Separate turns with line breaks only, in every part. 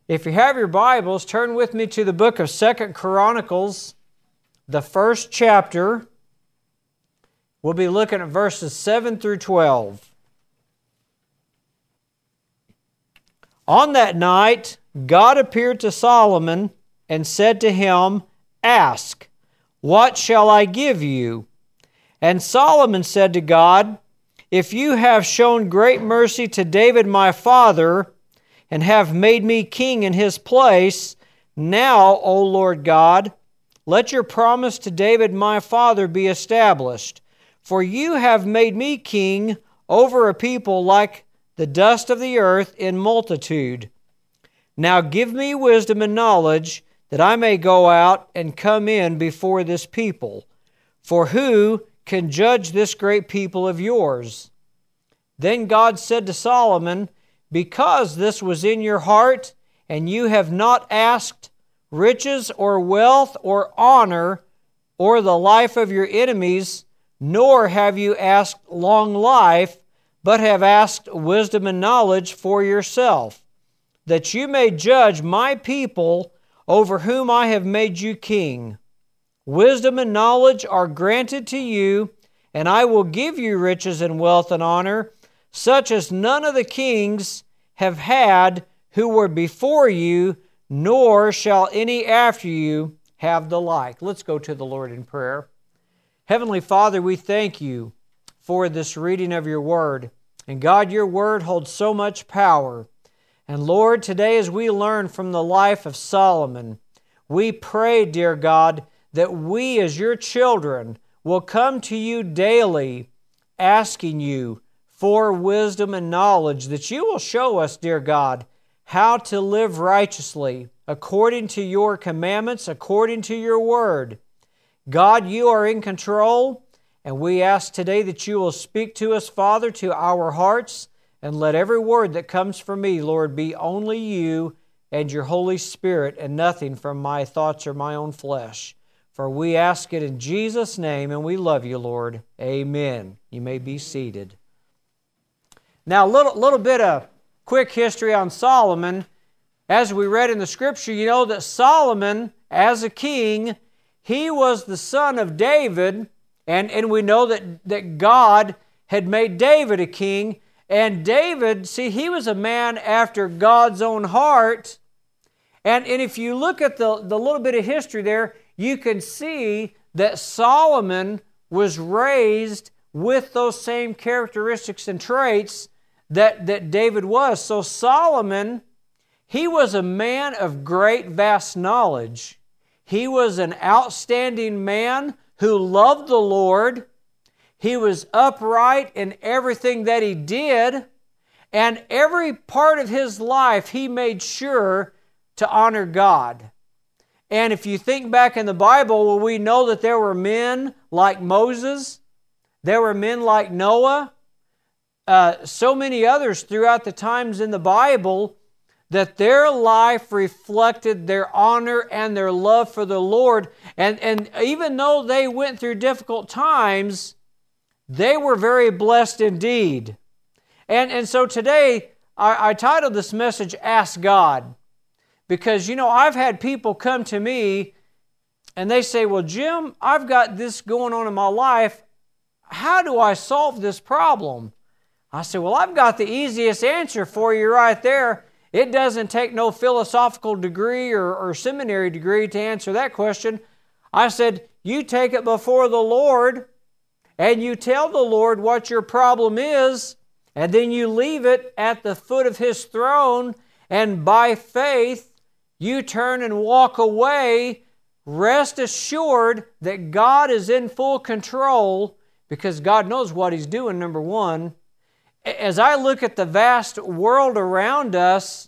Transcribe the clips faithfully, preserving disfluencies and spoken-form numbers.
If you have your Bibles, turn with me to the book of Second Chronicles, the first chapter. We'll be looking at verses seven through twelve. On that night, God appeared to Solomon and said to him, "Ask, what shall I give you?" And Solomon said to God, "If you have shown great mercy to David my father, and have made me king in his place, now, O Lord God, let your promise to David my father be established. For you have made me king over a people like the dust of the earth in multitude. Now give me wisdom and knowledge, that I may go out and come in before this people. For who can judge this great people of yours?" Then God said to Solomon, "Because this was in your heart, and you have not asked riches or wealth or honor or the life of your enemies, nor have you asked long life, but have asked wisdom and knowledge for yourself, that you may judge my people over whom I have made you king. Wisdom and knowledge are granted to you, and I will give you riches and wealth and honor, such as none of the kings have had who were before you, nor shall any after you have the like." Let's go to the Lord in prayer. Heavenly Father, we thank you for this reading of your word. And God, your word holds so much power. And Lord, today as we learn from the life of Solomon, we pray, dear God, that we as your children will come to you daily asking you for wisdom and knowledge, that you will show us, dear God, how to live righteously according to your commandments, according to your word. God, you are in control, and we ask today that you will speak to us, Father, to our hearts, and let every word that comes from me, Lord, be only you and your Holy Spirit, and nothing from my thoughts or my own flesh. For we ask it in Jesus' name, and we love you, Lord. Amen. You may be seated. Now, a little, little bit of quick history on Solomon. As we read in the Scripture, you know that Solomon, as a king, he was the son of David, and, and we know that, that God had made David a king. And David, see, he was a man after God's own heart. And, and if you look at the, the little bit of history there, you can see that Solomon was raised with those same characteristics and traits that, that David was. So Solomon, he was a man of great, vast knowledge. He was an outstanding man who loved the Lord. He was upright in everything that he did. And every part of his life, he made sure to honor God. And if you think back in the Bible, well, we know that there were men like Moses. There were men like Noah. Uh, so many others throughout the times in the Bible, that their life reflected their honor and their love for the Lord. And, and even though they went through difficult times, they were very blessed indeed. And, and so today, I, I titled this message, Ask God. Because, you know, I've had people come to me and they say, "Well, Jim, I've got this going on in my life. How do I solve this problem?" I said, "Well, I've got the easiest answer for you right there. It doesn't take no philosophical degree or, or seminary degree to answer that question." I said, "You take it before the Lord and you tell the Lord what your problem is, and then you leave it at the foot of His throne, and by faith you turn and walk away. Rest assured that God is in full control, because God knows what He's doing, number one. As I look at the vast world around us,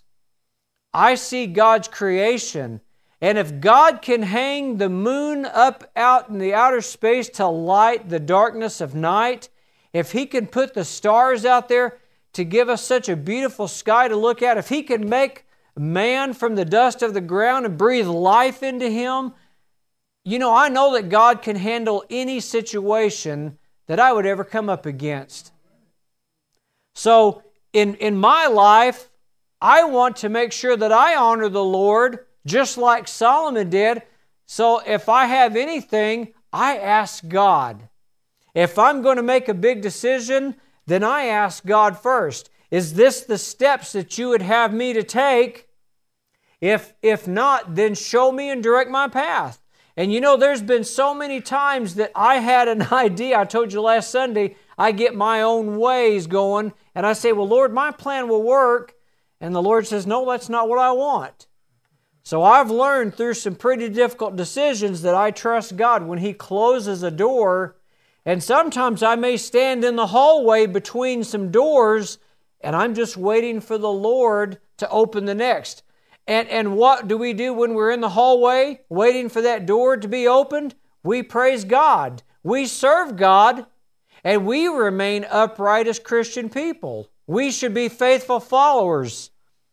I see God's creation. And if God can hang the moon up out in the outer space to light the darkness of night, if He can put the stars out there to give us such a beautiful sky to look at, if He can make man from the dust of the ground and breathe life into him, you know, I know that God can handle any situation that I would ever come up against. So in, in my life, I want to make sure that I honor the Lord just like Solomon did. So if I have anything, I ask God. If I'm going to make a big decision, then I ask God first. Is this the steps that you would have me to take? If, if not, then show me and direct my path. And you know, there's been so many times that I had an idea. I told you last Sunday, I get my own ways going, and I say, well, Lord, my plan will work. And the Lord says, no, that's not what I want. So I've learned through some pretty difficult decisions that I trust God when He closes a door. And sometimes I may stand in the hallway between some doors, and I'm just waiting for the Lord to open the next. And, and what do we do when we're in the hallway waiting for that door to be opened? We praise God. We serve God, and we remain upright as Christian people. We should be faithful followers.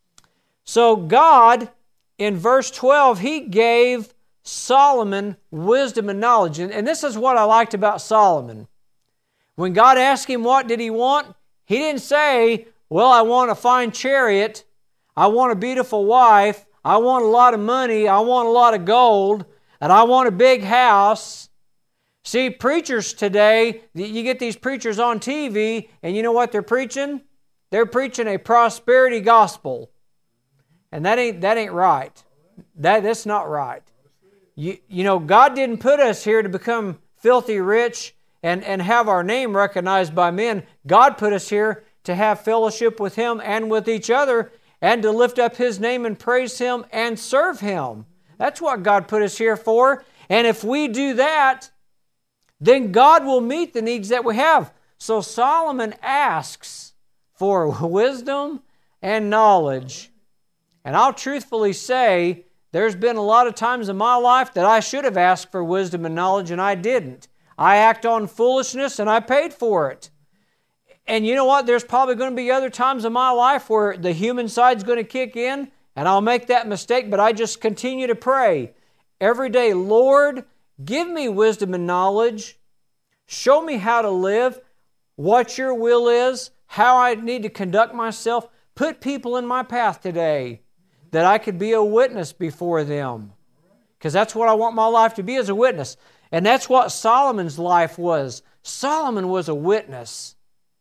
So God, in verse twelve, He gave Solomon wisdom and knowledge. And, and this is what I liked about Solomon. When God asked him what did he want, he didn't say, well, I want a fine chariot, I want a beautiful wife, I want a lot of money, I want a lot of gold, and I want a big house. See, preachers today, you get these preachers on T V, and you know what they're preaching? They're preaching a prosperity gospel. And that ain't that ain't right. That, that's not right. You, you know, God didn't put us here to become filthy rich and, and have our name recognized by men. God put us here to have fellowship with Him and with each other, and to lift up His name and praise Him and serve Him. That's what God put us here for. And if we do that, then God will meet the needs that we have. So Solomon asks for wisdom and knowledge. And I'll truthfully say, there's been a lot of times in my life that I should have asked for wisdom and knowledge, and I didn't. I act on foolishness, and I paid for it. And you know what? There's probably going to be other times in my life where the human side's going to kick in, and I'll make that mistake, but I just continue to pray every day, Lord, give me wisdom and knowledge. Show me how to live, what Your will is, how I need to conduct myself. Put people in my path today that I could be a witness before them. Because that's what I want my life to be, as a witness. And that's what Solomon's life was. Solomon was a witness.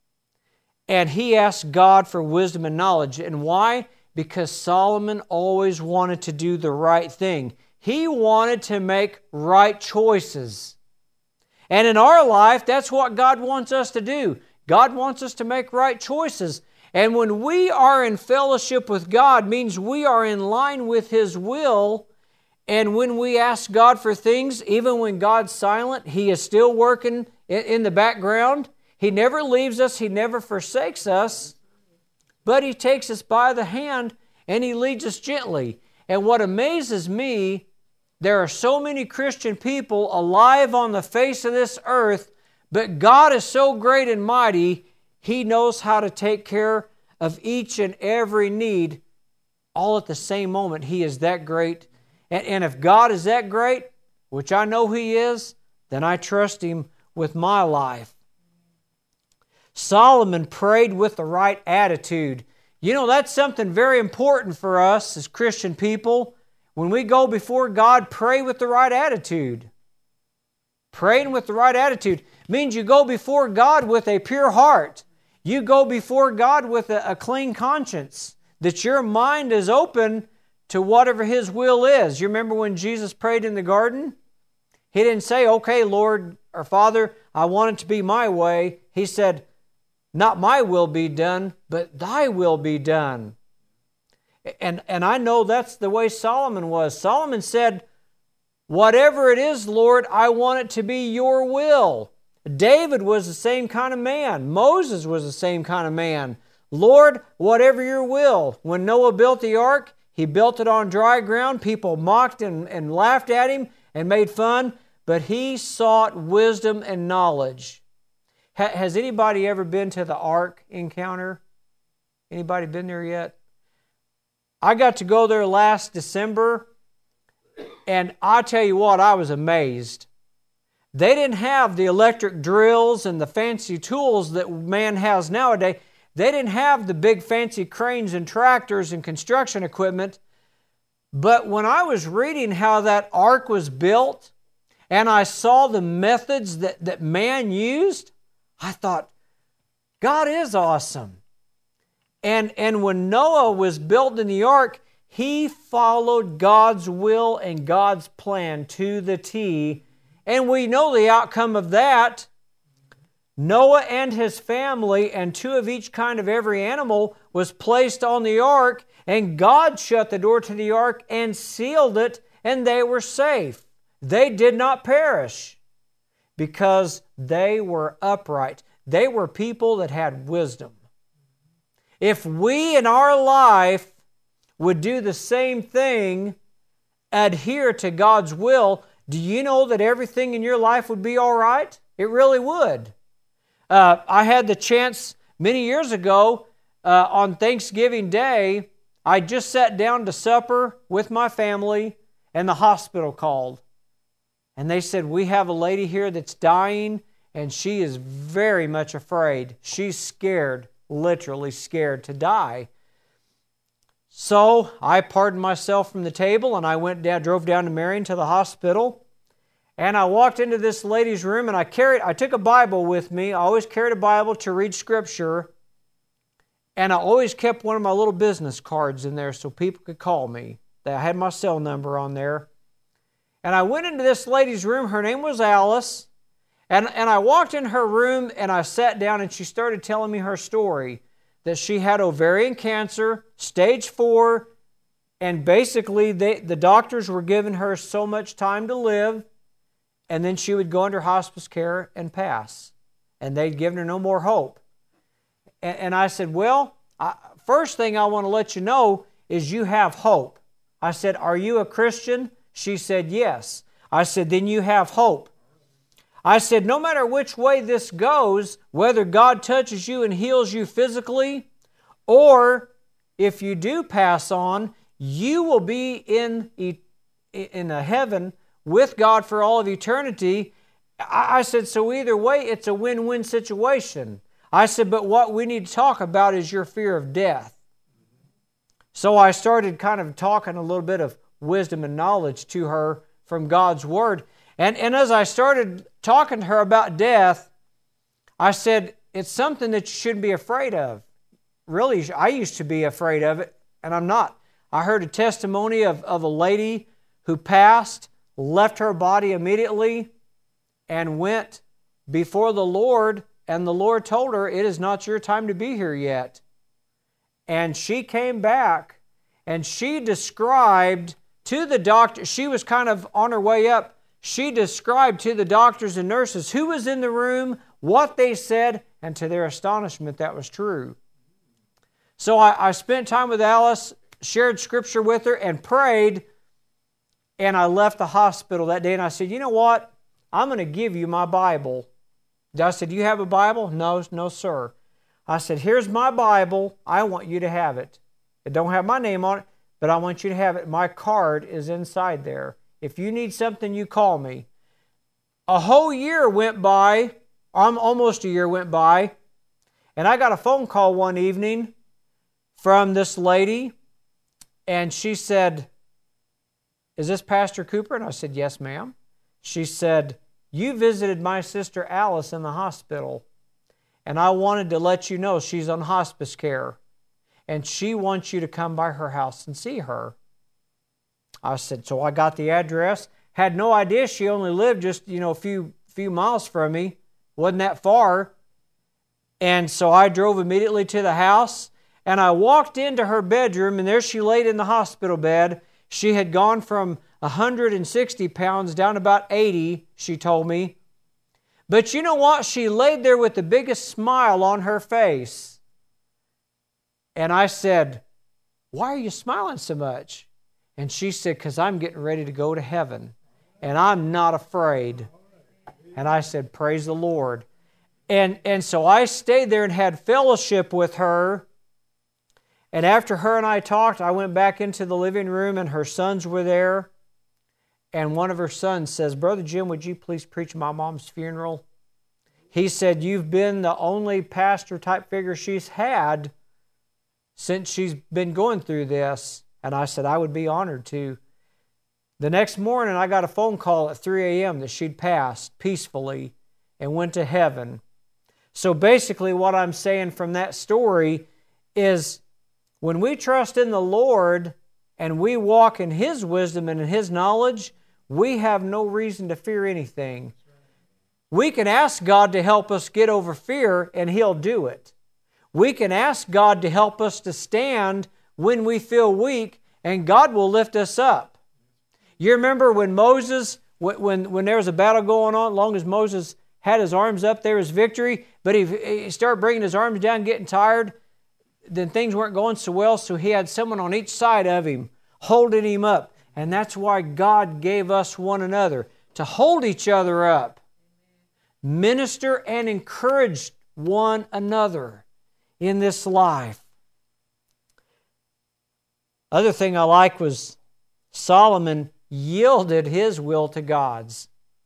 And he asked God for wisdom and knowledge. And why? Because Solomon always wanted to do the right thing. He wanted to make right choices. And in our life, that's what God wants us to do. God wants us to make right choices. And when we are in fellowship with God, means we are in line with His will. And when we ask God for things, even when God's silent, He is still working in the background. He never leaves us. He never forsakes us. But He takes us by the hand and He leads us gently. And what amazes me, there are so many Christian people alive on the face of this earth, but God is so great and mighty, He knows how to take care of each and every need all at the same moment. He is that great. And, and if God is that great, which I know He is, then I trust Him with my life. Solomon prayed with the right attitude. You know, that's something very important for us as Christian people. When we go before God, pray with the right attitude. Praying with the right attitude means you go before God with a pure heart. You go before God with a, a clean conscience, that your mind is open to whatever His will is. You remember when Jesus prayed in the garden? He didn't say, okay, Lord or Father, I want it to be my way. He said, not my will be done, but Thy will be done. And, and I know that's the way Solomon was. Solomon said, whatever it is, Lord, I want it to be Your will. David was the same kind of man. Moses was the same kind of man. Lord, whatever Your will. When Noah built the ark, he built it on dry ground. People mocked and, and laughed at him and made fun, but he sought wisdom and knowledge. Ha, has anybody ever been to the Ark Encounter? Anybody been there yet? I got to go there last December, and I tell you what, I was amazed. They didn't have the electric drills and the fancy tools that man has nowadays. They didn't have the big fancy cranes and tractors and construction equipment. But when I was reading how that ark was built and I saw the methods that, that man used, I thought, God is awesome. And, and when Noah was building the ark, he followed God's will and God's plan to the T. And we know the outcome of that. Noah and his family and two of each kind of every animal was placed on the ark, and God shut the door to the ark and sealed it, and they were safe. They did not perish because they were upright. They were people that had wisdom. If we in our life would do the same thing, adhere to God's will, do you know that everything in your life would be all right? It really would. Uh, I had the chance many years ago uh, on Thanksgiving Day. I just sat down to supper with my family, and the hospital called. And they said, we have a lady here that's dying, and she is very much afraid. She's scared, literally scared to die. So I pardoned myself from the table, and I went down, drove down to Marion to the hospital. And I walked into this lady's room, and I carried, I took a Bible with me. I always carried a Bible to read Scripture. And I always kept one of my little business cards in there so people could call me. I had my cell number on there. And I went into this lady's room. Her name was Alice. And, and I walked in her room, and I sat down, and she started telling me her story. That she had ovarian cancer, stage four, and basically they, the doctors were giving her so much time to live, and then she would go under hospice care and pass. And they'd given her no more hope. And, and I said, well, I, first thing I want to let you know is you have hope. I said, are you a Christian? She said, yes. I said, then you have hope. I said, no matter which way this goes, whether God touches you and heals you physically, or if you do pass on, you will be in, in a heaven with God for all of eternity. I said, so either way, it's a win-win situation. I said, but what we need to talk about is your fear of death. So I started kind of talking a little bit of wisdom and knowledge to her from God's Word. And, and as I started talking to her about death, I said, it's something that you shouldn't be afraid of. Really, I used to be afraid of it, and I'm not. I heard a testimony of, of a lady who passed, left her body immediately, and went before the Lord, and the Lord told her, it is not your time to be here yet. And she came back, and she described to the doctor, she was kind of on her way up, she described to the doctors and nurses who was in the room, what they said, and to their astonishment, that was true. So I, I spent time with Alice, shared Scripture with her, and prayed, and I left the hospital that day, and I said, you know what? I'm going to give you my Bible. I said, do you have a Bible? No, no, sir. I said, here's my Bible. I want you to have it. It don't have my name on it, but I want you to have it. My card is inside there. If you need something, you call me. A whole year went by, um, almost a year went by, and I got a phone call one evening from this lady, and she said, is this Pastor Cooper? And I said, yes, ma'am. She said, you visited my sister Alice in the hospital, and I wanted to let you know she's on hospice care, and she wants you to come by her house and see her. I said, so I got the address. Had no idea she only lived just, you know, a few few miles from me. Wasn't that far. And so I drove immediately to the house, and I walked into her bedroom, and there she laid in the hospital bed. She had gone from one hundred sixty pounds down about eighty, she told me. But you know what? She laid there with the biggest smile on her face. And I said, why are you smiling so much? And she said, because I'm getting ready to go to heaven, and I'm not afraid. And I said, praise the Lord. And, and so I stayed there and had fellowship with her. And after her and I talked, I went back into the living room, and her sons were there. And one of her sons says, Brother Jim, would you please preach my mom's funeral? he said, "You've been the only pastor type figure she's had since she's been going through this." And I said, "I would be honored to." The next morning, I got a phone call at three a.m. that she'd passed peacefully and went to heaven. So basically what I'm saying from that story is when we trust in the Lord and we walk in His wisdom and in His knowledge, we have no reason to fear anything. We can ask God to help us get over fear, and He'll do it. We can ask God to help us to stand when we feel weak, and God will lift us up. You remember when Moses, when, when there was a battle going on, as long as Moses had his arms up, there was victory, but he, he started bringing his arms down, getting tired, then things weren't going so well, so he had someone on each side of him holding him up. And that's why God gave us one another, to hold each other up. Minister and encourage one another in this life. Other thing I like was Solomon yielded his will to God's.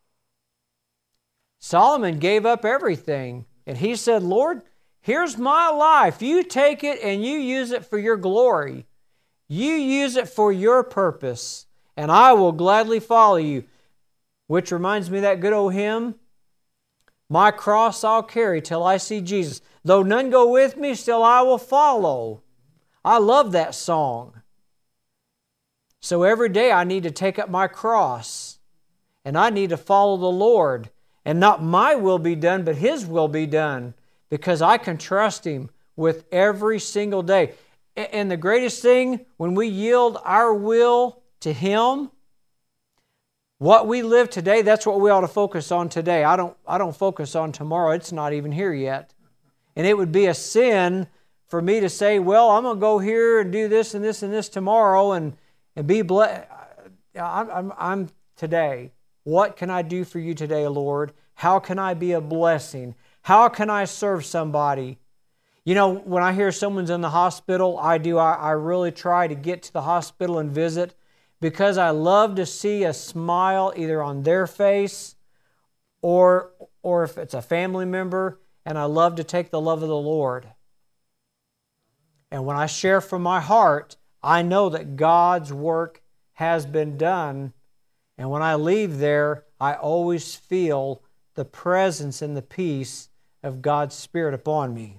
Solomon gave up everything, and he said, "Lord, here's my life. You take it and you use it for your glory. You use it for your purpose, and I will gladly follow you." Which reminds me of that good old hymn, "My cross I'll carry till I see Jesus. Though none go with me, still I will follow." I love that song. So every day I need to take up my cross, and I need to follow the Lord. And not my will be done, but His will be done, because I can trust Him with every single day. And the greatest thing, when we yield our will to Him, what we live today, that's what we ought to focus on today. I don't, I don't focus on tomorrow. It's not even here yet. And it would be a sin for me to say, well, I'm going to go here and do this and this and this tomorrow and, and be blessed. I'm, I'm, I'm today. What can I do for you today, Lord? How can I be a blessing? How can I serve somebody? You know, when I hear someone's in the hospital, I do, I, I really try to get to the hospital and visit, because I love to see a smile either on their face or, or if it's a family member, and I love to take the love of the Lord. And when I share from my heart, I know that God's work has been done. And when I leave there, I always feel the presence and the peace of God's Spirit upon me.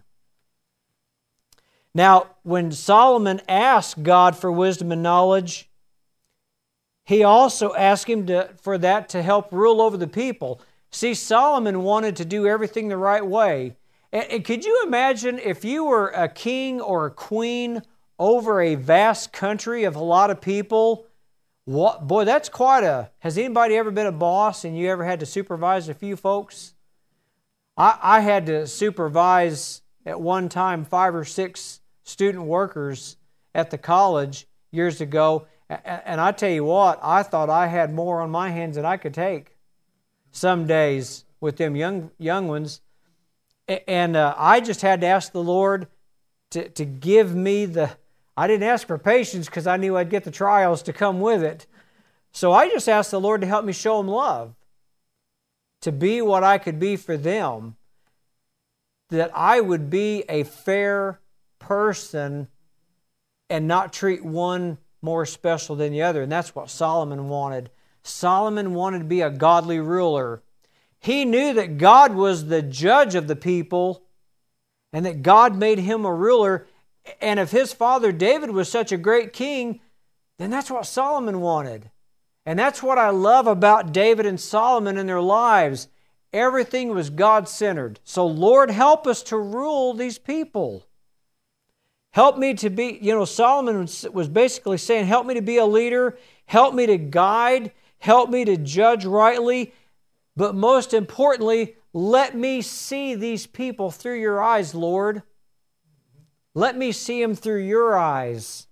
Now, when Solomon asked God for wisdom and knowledge, he also asked Him to, for that to help rule over the people. See, Solomon wanted to do everything the right way. And, and could you imagine if you were a king or a queen over a vast country of a lot of people? What, boy, that's quite a... Has anybody ever been a boss and you ever had to supervise a few folks? I, I had to supervise at one time five or six student workers at the college years ago. And I tell you what, I thought I had more on my hands than I could take some days with them young young ones. And uh, I just had to ask the Lord to, to give me the... I didn't ask for patience because I knew I'd get the trials to come with it. So I just asked the Lord to help me show them love, to be what I could be for them, that I would be a fair person and not treat one more special than the other. And that's what Solomon wanted. Solomon wanted to be a godly ruler. He knew that God was the judge of the people and that God made him a ruler. And if his father David was such a great king, then that's what Solomon wanted. And that's what I love about David and Solomon in their lives. Everything was God-centered. So Lord, help us to rule these people. Help me to be, you know, Solomon was basically saying, help me to be a leader, help me to guide, help me to judge rightly, but most importantly, let me see these people through your eyes, Lord. Let me see them through your eyes.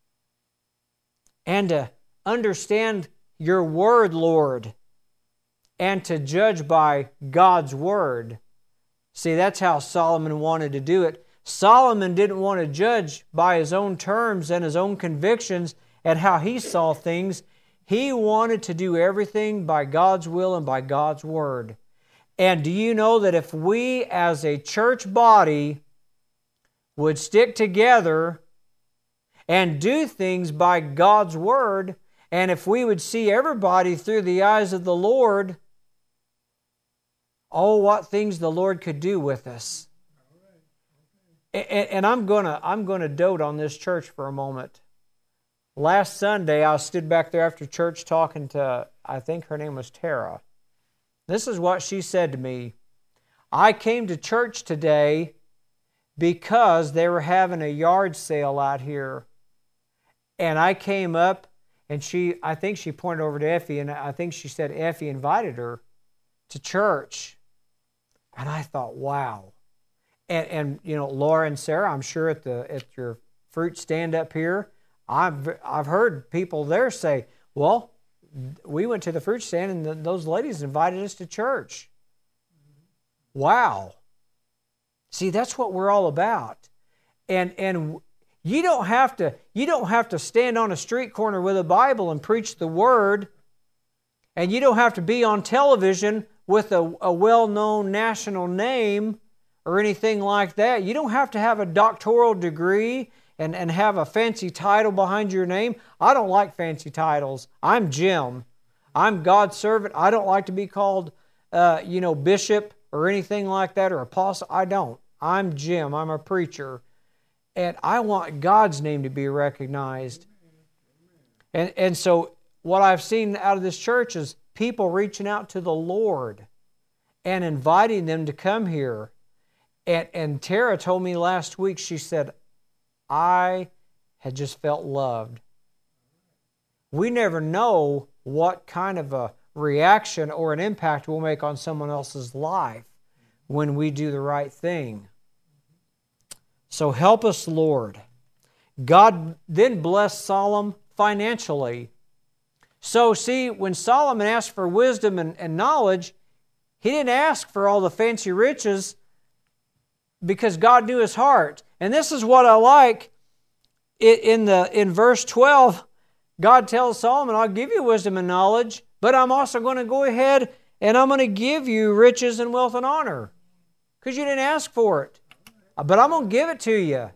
And to understand your word, Lord, and to judge by God's word. See, that's how Solomon wanted to do it. Solomon didn't want to judge by his own terms and his own convictions and how he saw things. He wanted to do everything by God's will and by God's word. And do you know that if we as a church body would stick together and do things by God's Word, and if we would see everybody through the eyes of the Lord, oh, what things the Lord could do with us. And, and I'm gonna I'm gonna dote on this church for a moment. Last Sunday, I stood back there after church talking to, I think her name was Tara. This is what she said to me. I came to church today because they were having a yard sale out here. And I came up, and she, I think she pointed over to Effie, and I think she said Effie invited her to church. And I thought, wow. And, and you know, Laura and Sarah, I'm sure at the at your fruit stand up here, I've I've heard people there say, well, we went to the fruit stand and the, those ladies invited us to church. Wow. See, that's what we're all about. And and you don't have to you don't have to stand on a street corner with a Bible and preach the Word. And you don't have to be on television with a, a well-known national name or anything like that. You don't have to have a doctoral degree and, and have a fancy title behind your name. I don't like fancy titles. I'm Jim. I'm God's servant. I don't like to be called, uh, you know, bishop or anything like that, or apostle. I don't. I'm Jim. I'm a preacher. And I want God's name to be recognized. And, and so what I've seen out of this church is people reaching out to the Lord and inviting them to come here. And, and Tara told me last week, she said, I had just felt loved. We never know what kind of a reaction or an impact we'll make on someone else's life when we do the right thing. So help us, Lord. God then blessed Solomon financially. So see, when Solomon asked for wisdom and, and knowledge, he didn't ask for all the fancy riches because God knew his heart. And this is what I like. In, the, in verse twelve, God tells Solomon, I'll give you wisdom and knowledge, but I'm also going to go ahead and I'm going to give you riches and wealth and honor because you didn't ask for it. But I'm going to give it to you.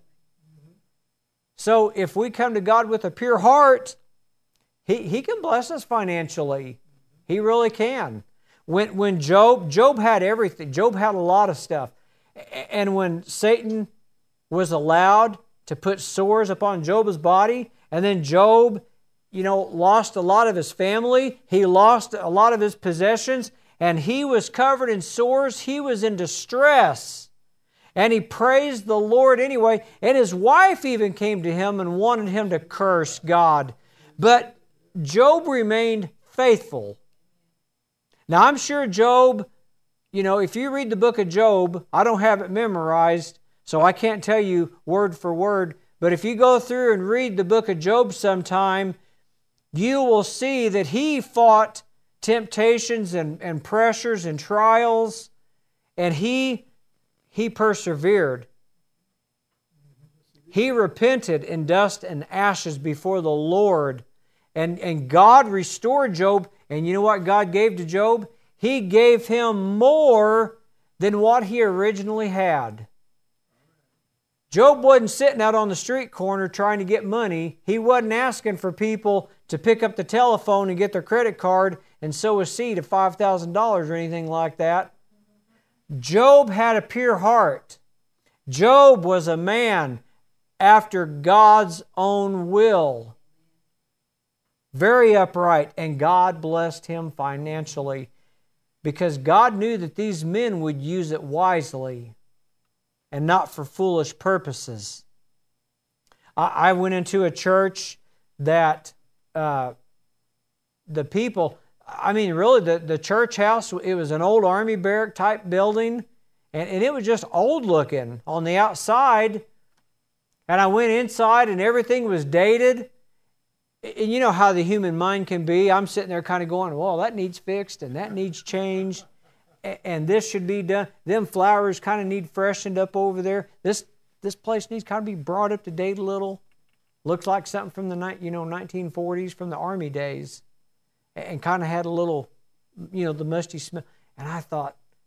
So if we come to God with a pure heart, He, he can bless us financially. He really can. When, when Job, Job had everything. Job had a lot of stuff. And when Satan was allowed to put sores upon Job's body, and then Job, you know, lost a lot of his family, he lost a lot of his possessions, and he was covered in sores, he was in distress. And he praised the Lord anyway, and his wife even came to him and wanted him to curse God. But Job remained faithful. Now, I'm sure Job, you know, if you read the book of Job, I don't have it memorized, so I can't tell you word for word, but if you go through and read the book of Job sometime, you will see that he fought temptations and, and pressures and trials, and he, he persevered. He repented in dust and ashes before the Lord. And, and God restored Job. And you know what God gave to Job? He gave him more than what he originally had. Job wasn't sitting out on the street corner trying to get money. He wasn't asking for people to pick up the telephone and get their credit card and sow a seed of five thousand dollars or anything like that. Job had a pure heart. Job was a man after God's own will. Very upright, and God blessed him financially because God knew that these men would use it wisely and not for foolish purposes. I, I went into a church that uh, the people, I mean really the, the church house, it was an old army barrack type building, and, and it was just old looking on the outside. And I went inside and everything was dated. And you know how the human mind can be. I'm sitting there kind of going, well, that needs fixed and that needs changed. And this should be done. Them flowers kind of need freshened up over there. This this place needs kind of be brought up to date a little. Looks like something from the you know nineteen forties, from the Army days. And kind of had a little, you know, the musty smell. And I thought,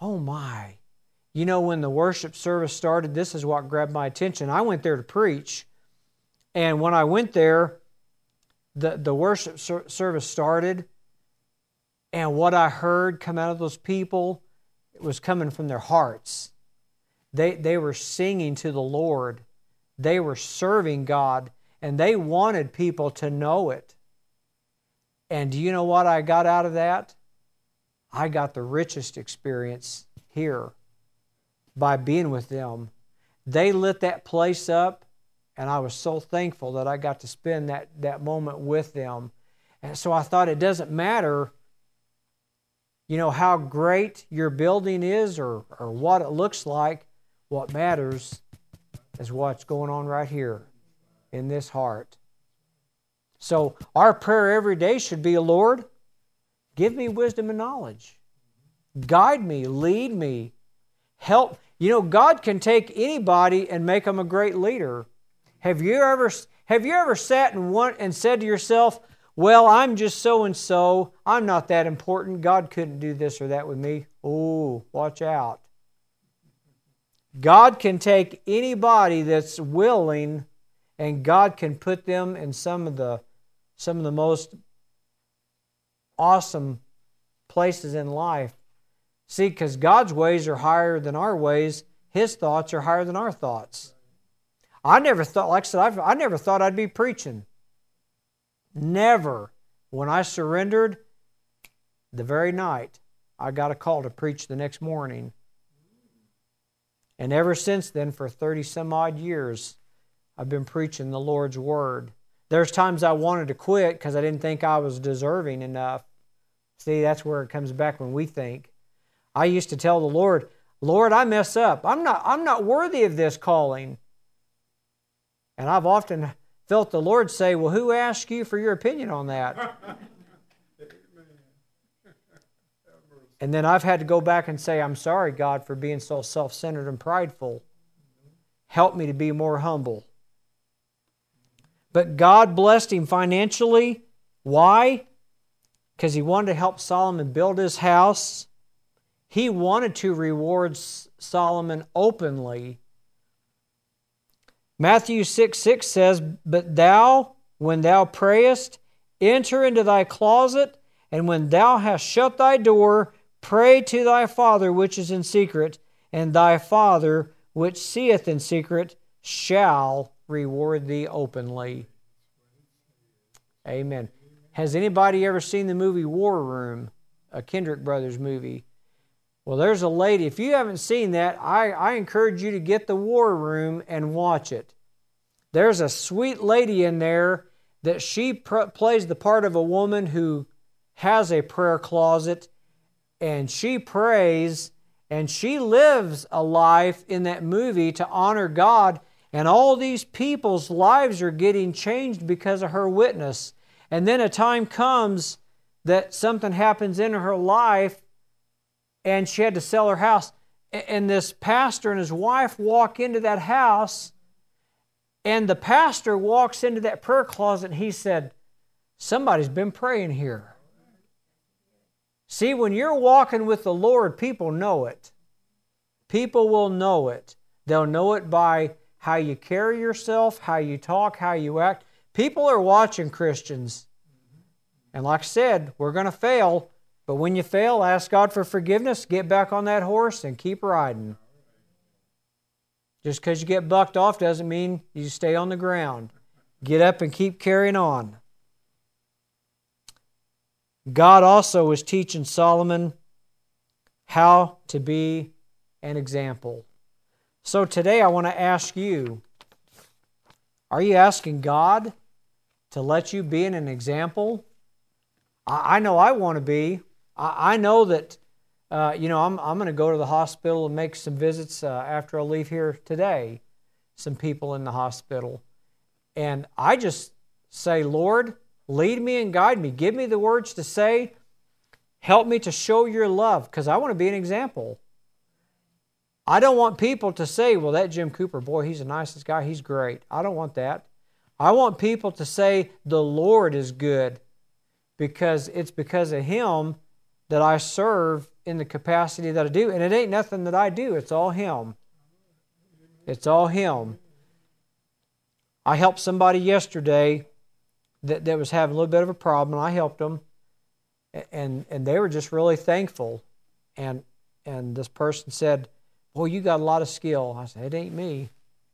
oh my. You know, when the worship service started, this is what grabbed my attention. I went there to preach. And when I went there, the, the worship ser- service started. And what I heard come out of those people, it was coming from their hearts. They, they were singing to the Lord. They were serving God. And they wanted people to know it. And do you know what I got out of that? I got the richest experience here by being with them. They lit that place up, and I was so thankful that I got to spend that, that moment with them. And so I thought it doesn't matter, you know, how great your building is or, or what it looks like. What matters is what's going on right here in this heart. So our prayer every day should be, Lord, give me wisdom and knowledge. Guide me, lead me, help. You know, God can take anybody and make them a great leader. Have you ever have you ever sat and want, and said to yourself, well, I'm just so-and-so. I'm not that important. God couldn't do this or that with me. Oh, watch out. God can take anybody that's willing, and God can put them in some of the some of the most awesome places in life. See, because God's ways are higher than our ways. His thoughts are higher than our thoughts. I never thought, like I said, I've, I never thought I'd be preaching. Never. When I surrendered, the very night, I got a call to preach the next morning. And ever since then, for thirty some odd years, I've been preaching the Lord's Word. There's times I wanted to quit because I didn't think I was deserving enough. See, that's where it comes back when we think. I used to tell the Lord, Lord, I mess up. I'm not, I'm not worthy of this calling. And I've often felt the Lord say, well, who asked you for your opinion on that? And then I've had to go back and say, I'm sorry, God, for being so self-centered and prideful. Help me to be more humble. But God blessed him financially. Why? Because he wanted to help Solomon build his house. He wanted to reward Solomon openly. Matthew six six says, but thou, when thou prayest, enter into thy closet, and when thou hast shut thy door, pray to thy Father which is in secret, and thy Father which seeth in secret shall reward thee openly. Amen. Has anybody ever seen the movie War Room, a Kendrick Brothers movie? Well, there's a lady. If you haven't seen that, I, I encourage you to get the War Room and watch it. There's a sweet lady in there that she pr- plays the part of a woman who has a prayer closet, and she prays, and she lives a life in that movie to honor God, and all these people's lives are getting changed because of her witness. And then a time comes that something happens in her life, and she had to sell her house. And this pastor and his wife walk into that house, and the pastor walks into that prayer closet, and he said, somebody's been praying here. See, when you're walking with the Lord, people know it. People will know it. They'll know it by how you carry yourself, how you talk, how you act. People are watching Christians. And like I said, we're going to fail. But when you fail, ask God for forgiveness, get back on that horse, and keep riding. Just because you get bucked off doesn't mean you stay on the ground. Get up and keep carrying on. God also was teaching Solomon how to be an example. So today I want to ask you, are you asking God to let you be an example? I know I want to be. I know that, uh, you know, I'm, I'm going to go to the hospital and make some visits uh, after I leave here today. Some people in the hospital. And I just say, Lord, lead me and guide me. Give me the words to say. Help me to show your love, because I want to be an example. I don't want people to say, well, that Jim Cooper, boy, he's the nicest guy. He's great. I don't want that. I want people to say, the Lord is good, because it's because of Him that I serve in the capacity that I do. And it ain't nothing that I do. It's all Him. It's all Him. I helped somebody yesterday that, that was having a little bit of a problem, and I helped them. And and they were just really thankful. And and this person said, "Boy, you got a lot of skill." I said, "It ain't me.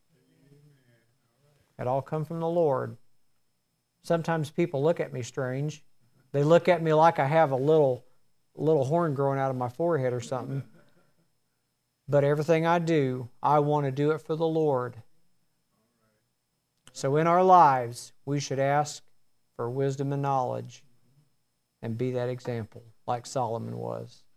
It all come from the Lord." Sometimes people look at me strange. They look at me like I have a little little horn growing out of my forehead or something. But everything I do, I want to do it for the Lord. So in our lives, we should ask for wisdom and knowledge and be that example like Solomon was.